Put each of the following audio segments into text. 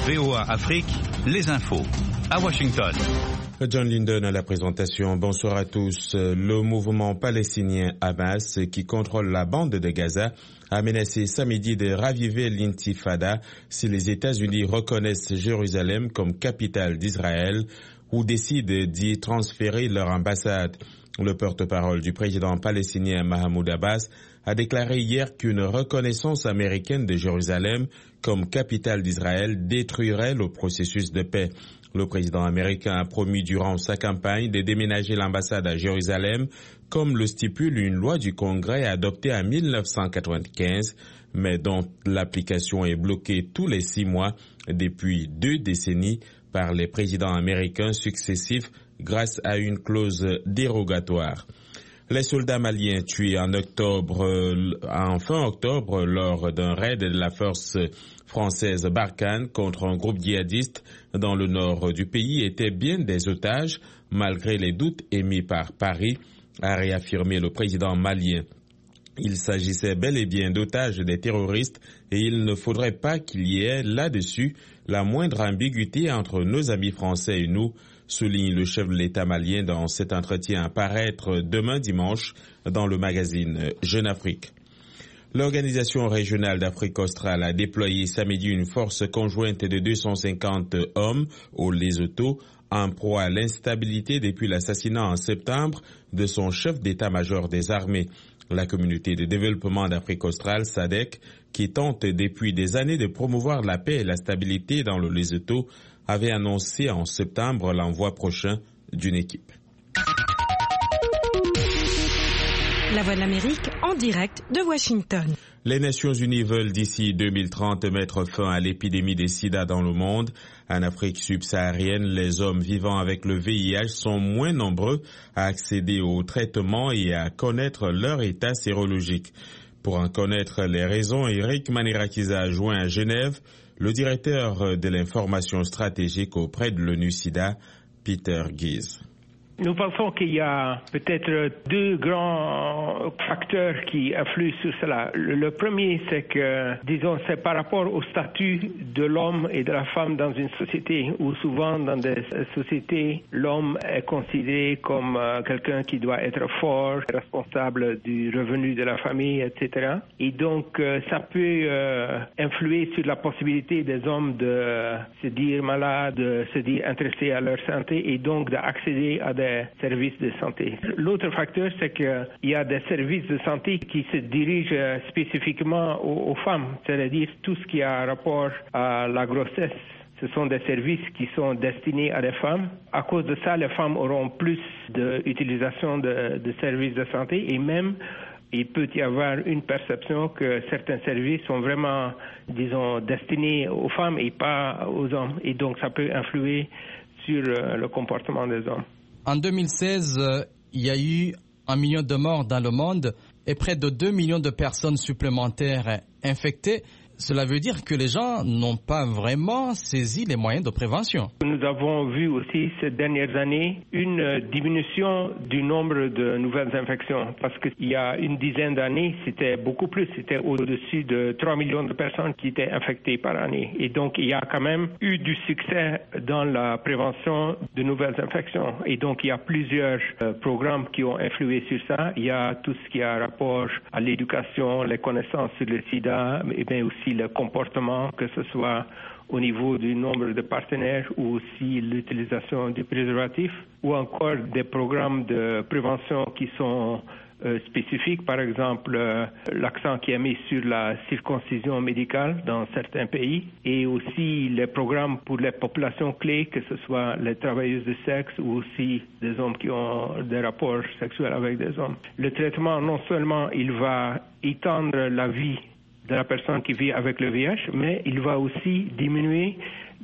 VOA Afrique, les infos. À Washington. John Linden à la présentation. Bonsoir à tous. Le mouvement palestinien Hamas, qui contrôle la bande de Gaza, a menacé samedi de raviver l'intifada si les États-Unis reconnaissent Jérusalem comme capitale d'Israël ou décident d'y transférer leur ambassade. Le porte-parole du président palestinien Mahmoud Abbas a déclaré hier qu'une reconnaissance américaine de Jérusalem comme capitale d'Israël détruirait le processus de paix. Le président américain a promis durant sa campagne de déménager l'ambassade à Jérusalem, comme le stipule une loi du Congrès adoptée en 1995, mais dont l'application est bloquée tous les 6 mois depuis 2 décennies par les présidents américains successifs grâce à une clause dérogatoire. Les soldats maliens tués en fin octobre lors d'un raid de la force française Barkhane contre un groupe djihadiste dans le nord du pays étaient bien des otages, malgré les doutes émis par Paris, a réaffirmé le président malien. Il s'agissait bel et bien d'otages des terroristes et il ne faudrait pas qu'il y ait là-dessus la moindre ambiguïté entre nos amis français et nous, souligne le chef de l'État malien dans cet entretien à paraître demain dimanche dans le magazine Jeune Afrique. L'Organisation régionale d'Afrique australe a déployé samedi une force conjointe de 250 hommes au Lesotho en proie à l'instabilité depuis l'assassinat en septembre de son chef d'état-major des armées. La communauté de développement d'Afrique australe, SADC, qui tente depuis des années de promouvoir la paix et la stabilité dans le Lesotho, avait annoncé en septembre l'envoi prochain d'une équipe. La Voix de l'Amérique en direct de Washington. Les Nations Unies veulent d'ici 2030 mettre fin à l'épidémie des sida dans le monde. En Afrique subsaharienne, les hommes vivant avec le VIH sont moins nombreux à accéder au traitement et à connaître leur état sérologique. Pour en connaître les raisons, Eric Manirakiza a joint à Genève le directeur de l'information stratégique auprès de l'ONU-SIDA, Peter Gies. Nous pensons qu'il y a peut-être 2 grands facteurs qui influent sur cela. Le premier, c'est que, c'est par rapport au statut de l'homme et de la femme dans une société, où souvent dans des sociétés, l'homme est considéré comme quelqu'un qui doit être fort, responsable du revenu de la famille, etc. Et donc, ça peut influer sur la possibilité des hommes de se dire malades, de se dire intéressés à leur santé et donc d'accéder à des services de santé. L'autre facteur, c'est qu'il y a des services de santé qui se dirigent spécifiquement aux femmes, c'est-à-dire tout ce qui a rapport à la grossesse. Ce sont des services qui sont destinés à des femmes. À cause de ça, les femmes auront plus d'utilisation de services de santé et même il peut y avoir une perception que certains services sont vraiment, destinés aux femmes et pas aux hommes. Et donc, ça peut influer sur le comportement des hommes. En 2016, il y a eu 1 million de morts dans le monde et près de 2 millions de personnes supplémentaires infectées. Cela veut dire que les gens n'ont pas vraiment saisi les moyens de prévention. Nous avons vu aussi ces dernières années une diminution du nombre de nouvelles infections parce qu'il y a une dizaine d'années, c'était beaucoup plus, c'était au-dessus de 3 millions de personnes qui étaient infectées par année. Et donc, il y a quand même eu du succès dans la prévention de nouvelles infections. Et donc, il y a plusieurs programmes qui ont influé sur ça. Il y a tout ce qui a rapport à l'éducation, les connaissances sur le sida, mais bien aussi le comportement, que ce soit au niveau du nombre de partenaires ou aussi l'utilisation du préservatif, ou encore des programmes de prévention qui sont spécifiques, par exemple l'accent qui est mis sur la circoncision médicale dans certains pays, et aussi les programmes pour les populations clés, que ce soit les travailleuses de sexe ou aussi des hommes qui ont des rapports sexuels avec des hommes. Le traitement, non seulement il va étendre la vie de la personne qui vit avec le VIH, mais il va aussi diminuer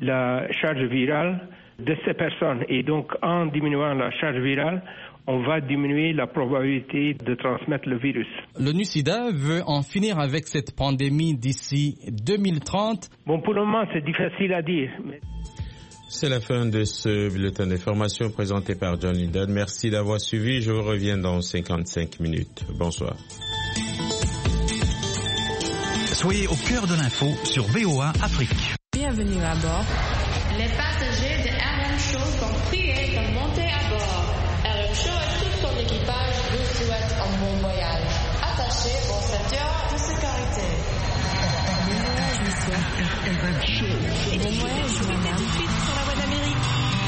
la charge virale de ces personnes. Et donc, en diminuant la charge virale, on va diminuer la probabilité de transmettre le virus. L'ONU-SIDA veut en finir avec cette pandémie d'ici 2030. Bon, pour le moment, c'est difficile à dire. C'est la fin de ce bulletin d'information présenté par John Linden. Merci d'avoir suivi. Je vous reviens dans 55 minutes. Bonsoir. Soyez au cœur de l'info sur VOA Afrique. Bienvenue. Bienvenue à bord. Les passagers de RM Show sont priés de monter à bord. RM Show et tout son équipage vous souhaitent un bon voyage. Attachez vos ceintures de sécurité. Bon voyage, monsieur. RM Show. Bon voyage, madame. Suite sur la voie d'Amérique.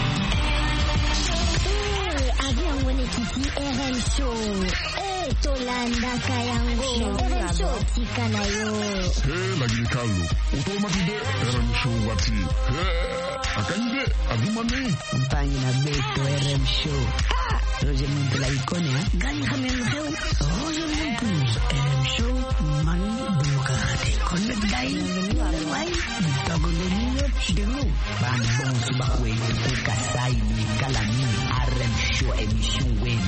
Avion Wenekiti RM Show. Tolanda Kayango. RM Show Tikanayo. Lagi Carlo. Otomaki de RM Show Wati. Akande Adumane. Compagnie na Beto RM Show. Roger Monte la icône, hein? Gani Hamel Show. Roger Monte RM Show. Manu Bukate. Connect Dai. Wai. Tagolonio Chidelo. Bandon Subakwe. Kasai ni Kalami. RM Show émission Wen.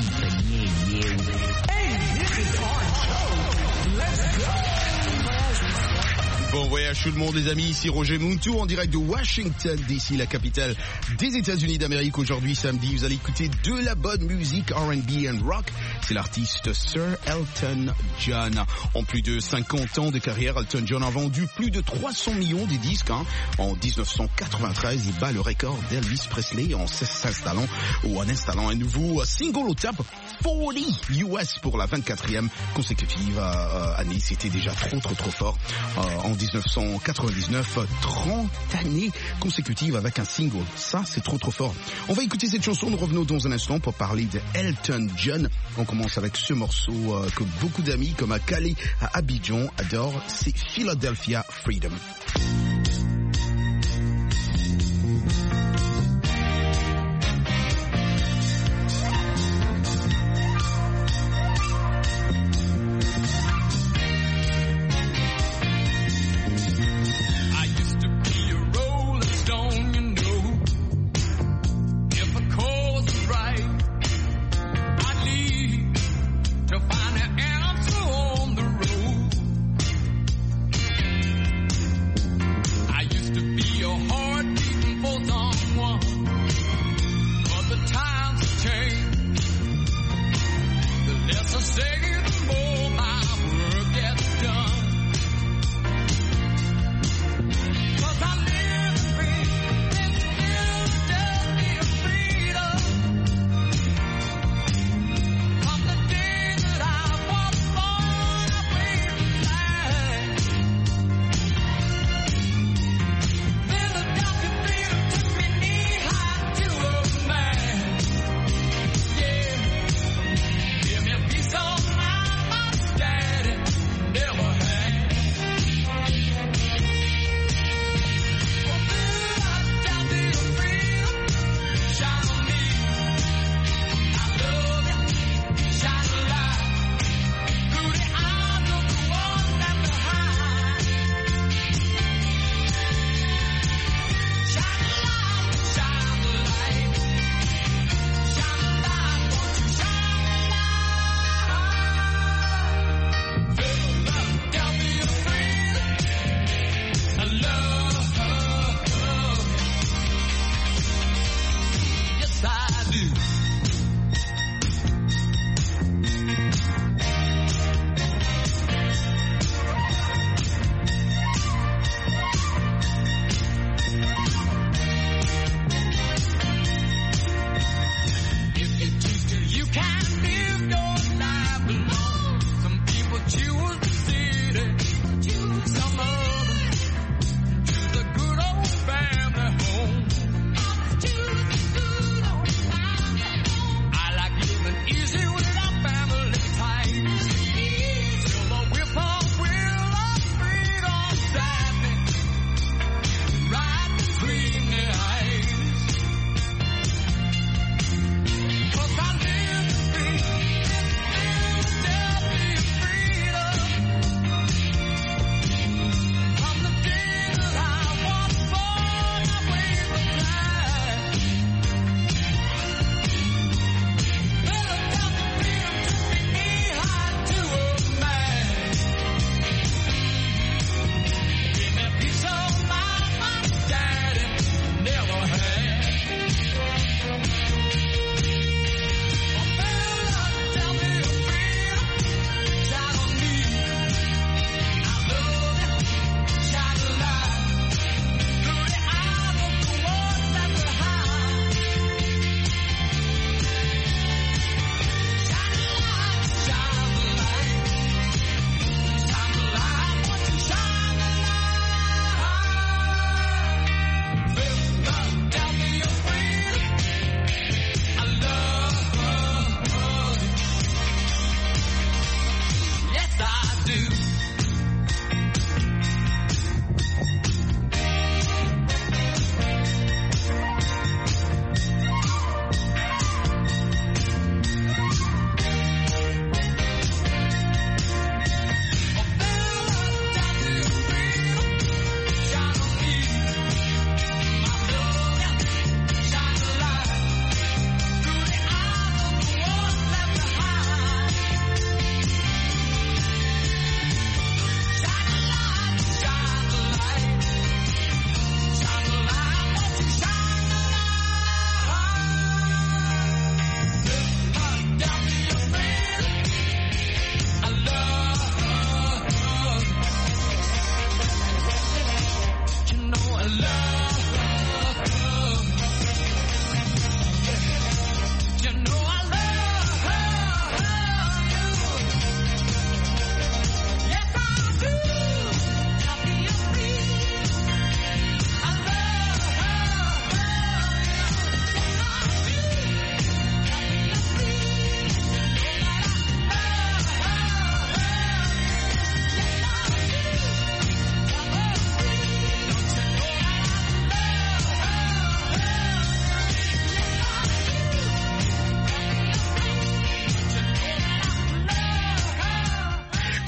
Bon voyage tout le monde les amis, ici Roger Muntou en direct de Washington DC, la capitale des États-Unis d'Amérique. Aujourd'hui samedi, vous allez écouter de la bonne musique R&B and rock. C'est l'artiste Sir Elton John. En plus de 50 ans de carrière, Elton John a vendu plus de 300 millions de disques. En 1993, il bat le record d'Elvis Presley en installant un nouveau single au top 40 US pour la 24e consécutive année. C'était déjà trop fort. En 1999, 30 années consécutives avec un single. Ça, c'est trop fort. On va écouter cette chanson. Nous revenons dans un instant pour parler de Elton John. On commence avec ce morceau que beaucoup d'amis comme à Calais, à Abidjan adorent. C'est Philadelphia Freedom.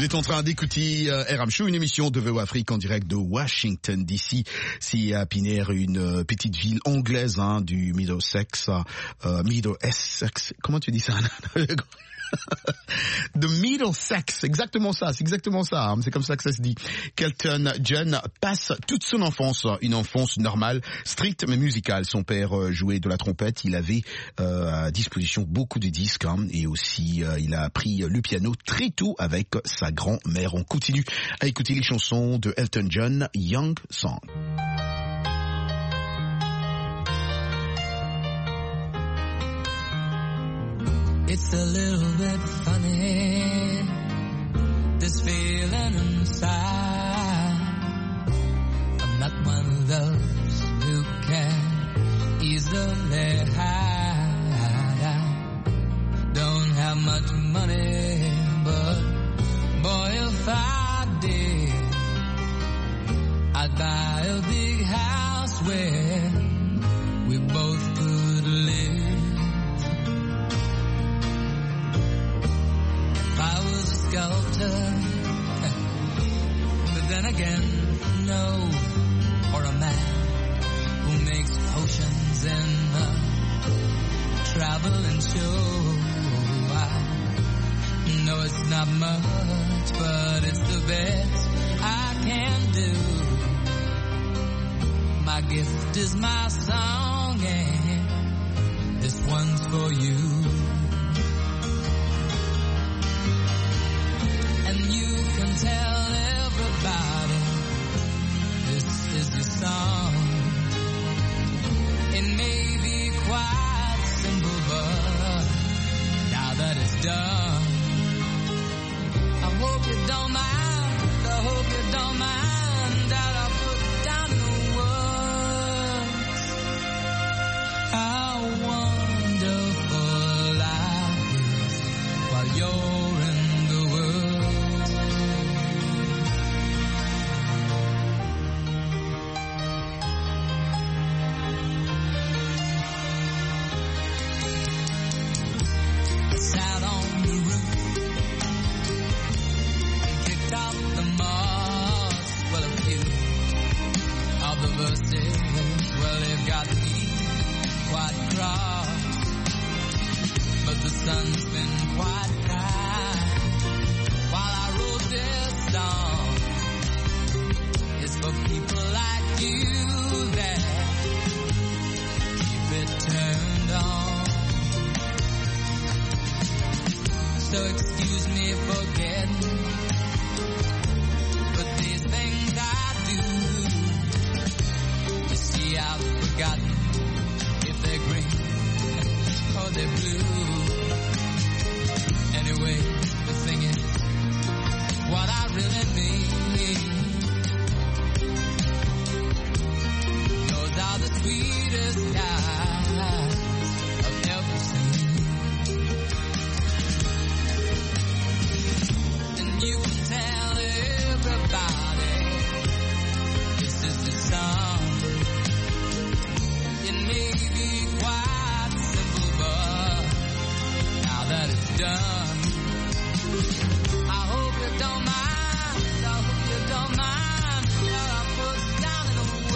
Vous êtes en train d'écouter RM Show, une émission de VOA Afrique en direct de Washington DC. C'est à Pinner, une petite ville anglaise du Middlesex. Middlesex, comment tu dis ça? De Middlesex, exactement ça, c'est exactement ça, c'est comme ça que ça se dit. Kelton John passe toute son enfance, une enfance normale, stricte mais musicale. Son père jouait de la trompette, il avait à disposition beaucoup de disques et aussi il a appris le piano très tôt avec sa grand-mère. On continue à écouter les chansons de Elton John, Young Song. It's a little bit funny, this feeling inside. I'm not one of those who can easily hide. I don't have much money, but boy, if I did, I'd buy a big house where we both could live. I was a sculptor, but then again, no, or a man who makes potions in a traveling show. I know it's not much, but it's the best I can do. My gift is my song, and this one's for you. Tell everybody this is the song. It may be quite simple, but now that it's done, I hope you don't mind, I hope you don't mind that I put down the words. How wonderful life is while you're in the world. Well, they've got me quite cross, but the sun's been quite bright while I wrote this song. It's for people like you that keep it turned on. So excuse me for getting, but these things I do, I've forgotten if they're green or they're blue. Anyway, the thing is, what I really mean, those are the sweetest eyes I've ever seen. And you can tell everybody this is the song. Done. I hope you don't mind, I hope you don't mind that I put down in the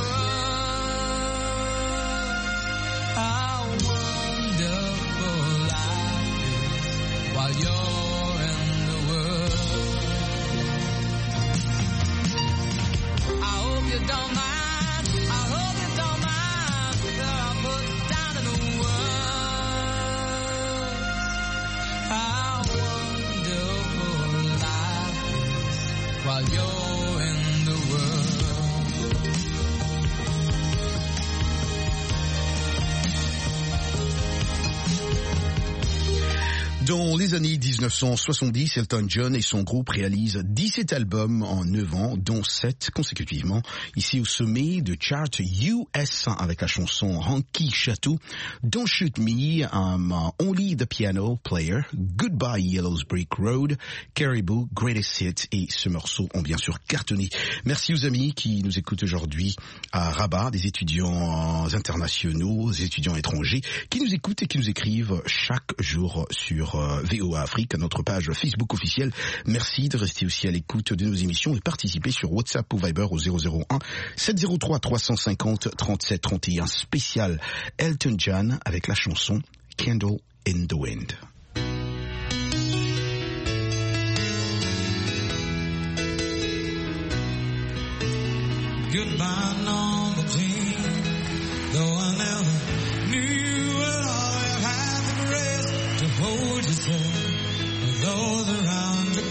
words how wonderful life is while you're in the world. I hope you don't mind, I hope you don't mind that I put down in the words. How wonderful life is while you're in the world. Dans les années 1970, Elton John et son groupe réalisent 17 albums en 9 ans, dont 7 consécutivement, ici au sommet de chart US avec la chanson Honky Chateau, Don't Shoot Me, Only the Piano Player, Goodbye Yellow's Brick Road, Caribou, Greatest Hits, et ce morceau ont bien sûr cartonné. Merci aux amis qui nous écoutent aujourd'hui à Rabat, des étudiants internationaux, des étudiants étrangers, qui nous écoutent et qui nous écrivent chaque jour sur VOA Afrique, à notre page Facebook officielle. Merci de rester aussi à l'écoute de nos émissions et participer sur WhatsApp ou Viber au 001 703 350 37 31 spécial Elton John avec la chanson Candle in the Wind. Goodbye, number 10. Though I never knew at all, you had the grace to hold yourself with those around you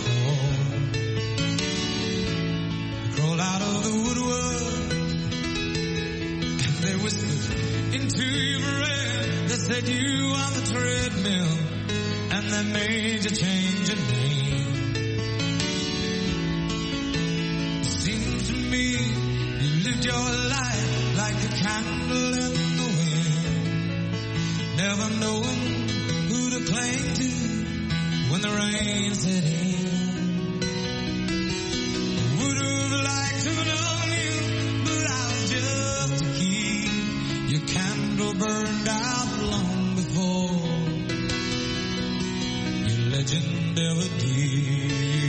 crawl out of the woodwork, and they whispered into your brain. They said you on the treadmill, and they made you change your name. It seemed to me you lived your life like a candle in the wind, never knowing who to cling to when the rain set in. I would have liked to have known you, but I was just a kid. Your candle burned out long before your legend ever did.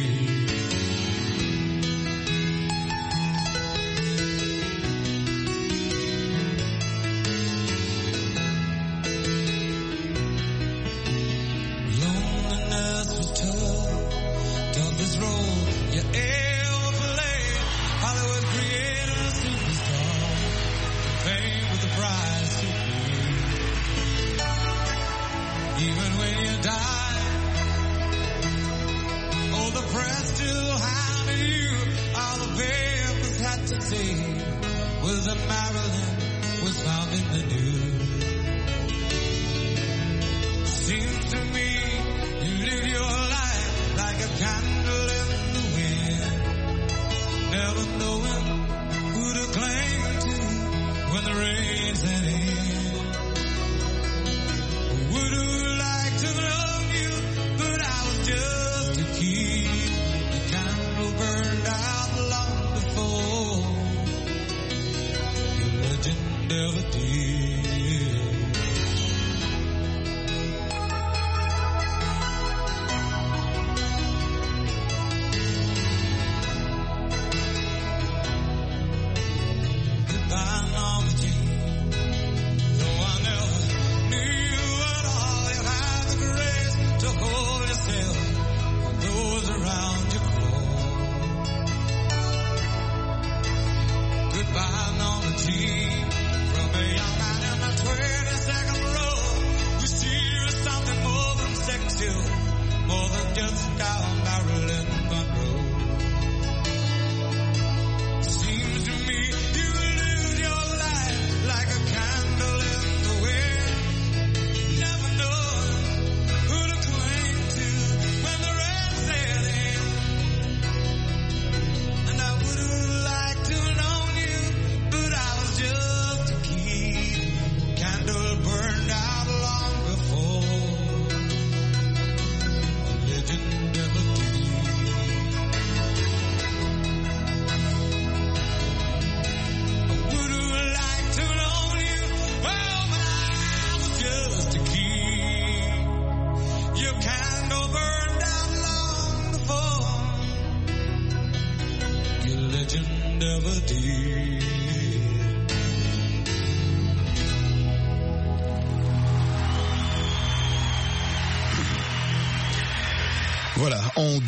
Voilà, en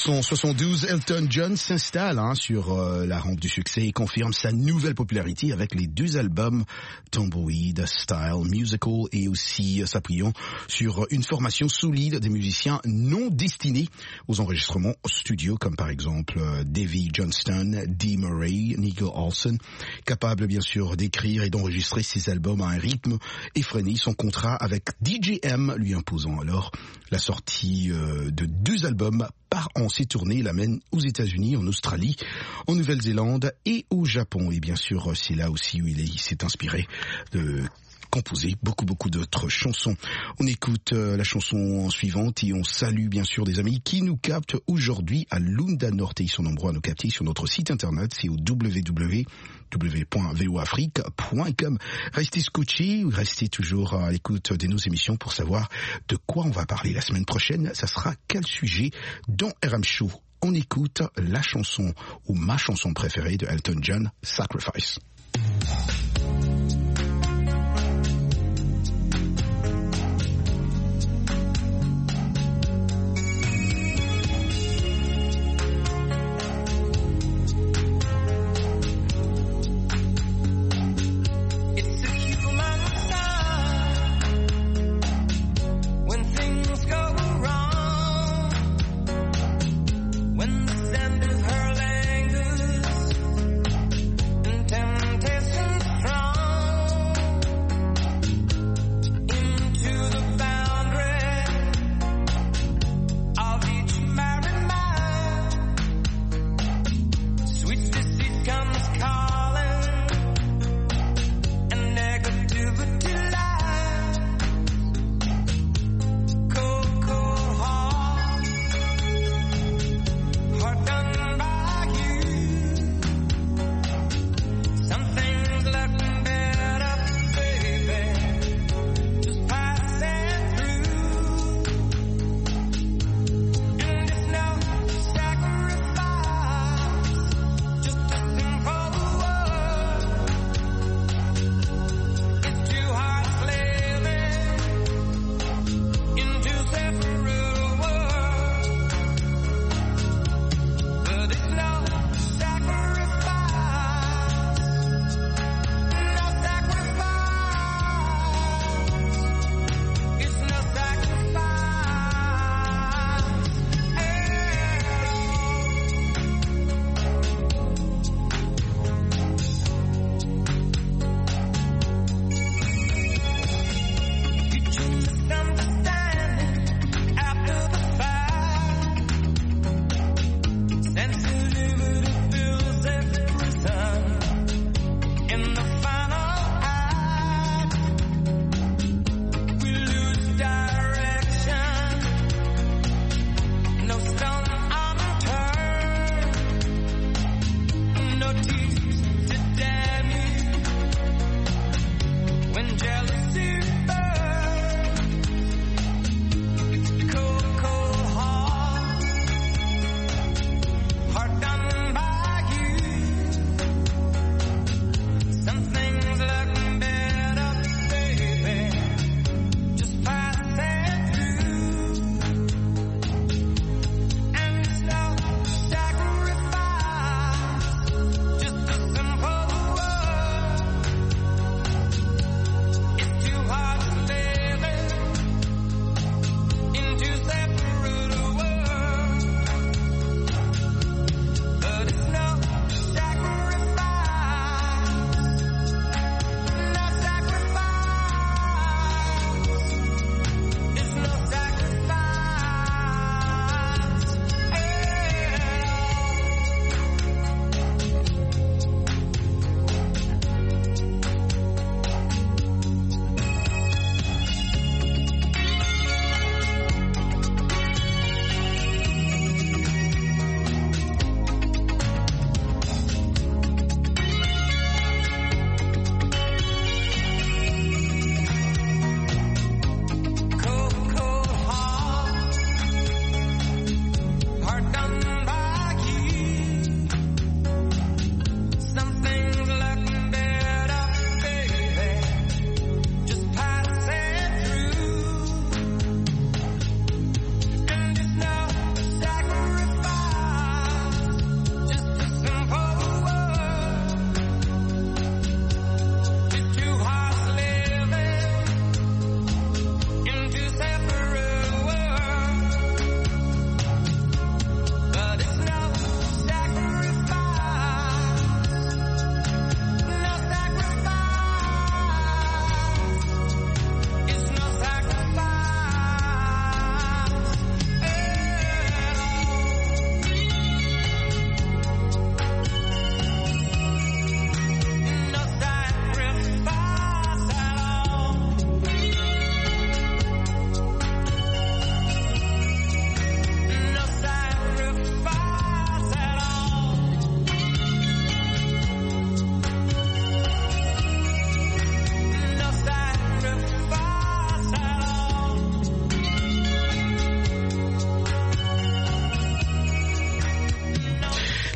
1972, Elton John s'installe sur la rampe du succès et confirme sa nouvelle popularité avec les 2 albums Tumbleweed Style Musical et aussi s'appuyant sur une formation solide des musiciens non destinés aux enregistrements studio comme par exemple Davy Johnstone, Dee Murray, Nigel Olson, capable bien sûr d'écrire et d'enregistrer ses albums à un rythme effréné, son contrat avec DJM lui imposant alors la sortie de 2 albums par an. Ses tournées l'amènent aux États-Unis, en Australie, en Nouvelle-Zélande et au Japon. Et bien sûr, c'est là aussi où il s'est inspiré de composé beaucoup d'autres chansons. On écoute la chanson suivante et on salue bien sûr des amis qui nous captent aujourd'hui à Lunda Norte. Ils sont nombreux à nous capter sur notre site internet, c'est au www.voafrique.com. Restez scotchés, restez toujours à l'écoute de nos émissions pour savoir de quoi on va parler la semaine prochaine. Ça sera quel sujet dans RM Show. On écoute la chanson ou ma chanson préférée de Elton John, Sacrifice. When the sand is hurling, and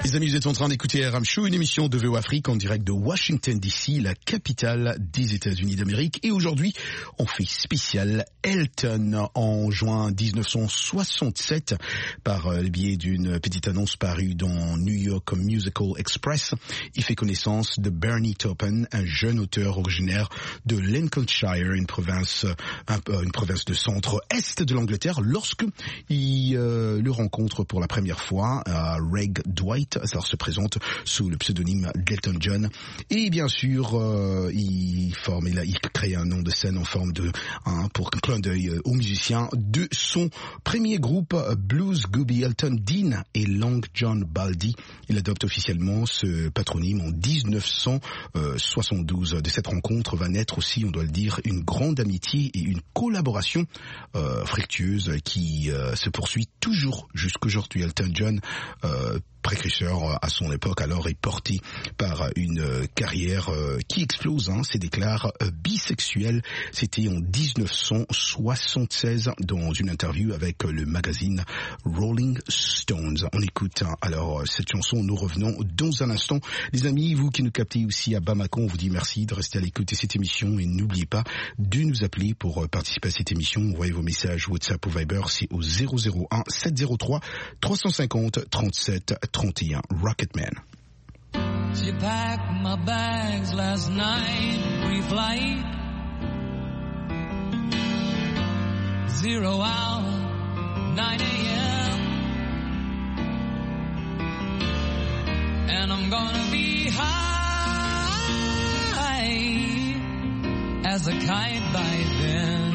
Les amis, vous êtes en train d'écouter RM Show, une émission de VO Afrique en direct de Washington DC, la capitale des États-Unis d'Amérique. Et aujourd'hui, on fait spécial Elton en juin 1967 par le biais d'une petite annonce parue dans New York Musical Express. Il fait connaissance de Bernie Taupin, un jeune auteur originaire de Lincolnshire, une province de centre-est de l'Angleterre, lorsque il le rencontre pour la première fois. Reg Dwight, alors se présente sous le pseudonyme d'Elton John, et bien sûr il crée un nom de scène en forme de pour un clin d'œil aux musiciens de son premier groupe Blues Gooby Elton Dean et Long John Baldy. Il adopte officiellement ce patronyme en 1972. De cette rencontre va naître aussi, on doit le dire, une grande amitié et une collaboration fructueuse qui se poursuit toujours jusqu'aujourd'hui. Elton John, précurseur à son époque, alors est porté par une carrière qui explose, s'est déclaré bisexuel. C'était en 1976 dans une interview avec le magazine Rolling Stones. On écoute alors cette chanson, nous revenons dans un instant. Les amis, vous qui nous captez aussi à Bamako, on vous dit merci de rester à l'écoute de cette émission et n'oubliez pas de nous appeler pour participer à cette émission. Envoyez vos messages WhatsApp ou Viber, c'est au 001 703 350 37 31. Rocketman. She packed my bags last night, pre-flight, 0 hour, 9 a.m. And I'm gonna be high as a kite by then.